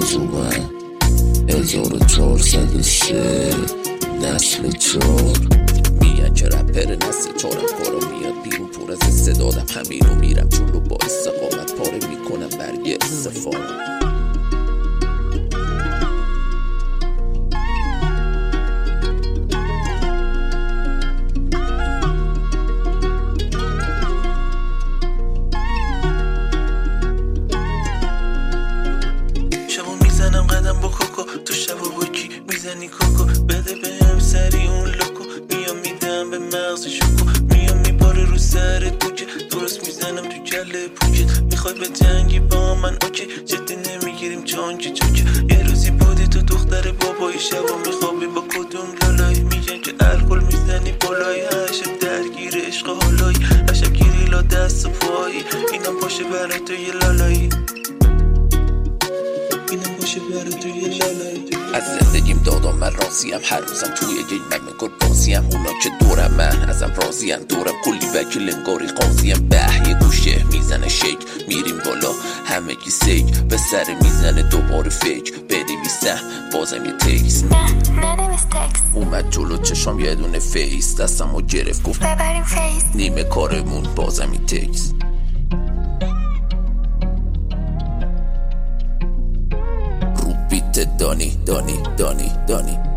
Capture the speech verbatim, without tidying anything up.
باز اومد هزار و چهارصد و سه نسل چهار. میگن که رپر نسل چهارم کارا میاد بیرون پر از استعدادم همین رو میرم جلو با استقامت پاره میکنم برگ استفاده. میزنم قدم با کوکو تو شب و بکی میزنی کوکو بده بهم سری اون لوکو میام میدم به مغز شوکو میام میباره رو سر کوچه درست میزنم تو کله پوچه میخوای به جنگی با من اوکی جدی نمیگیریم چانچه چوچه یه روزی بودی تو دختر بابایی شب و میخوابی با کدوم لالایی میگن که الکل میزنی بالایی هشم درگیر عشق حالایی هشم گیری لا دست و پایی اینم باشه برای تو یه لالایی از زندگیم دادم من راضیم هر روزم توی گیم من میگل بازیم اونا که دورم من ازم راضیم دورم کلی وکیل انگاری قاضیم به یه گوشه میزنه شیک میریم بالا همه کی سیک به سر میزنه دوباره فیک بنویسم بازم یه تکس اومد جلو چشام یه دونه فیس دستم و گرفت گفت ببریم فیس نیمه کارمون بازم یه تکس. دانی دانی دانی دانی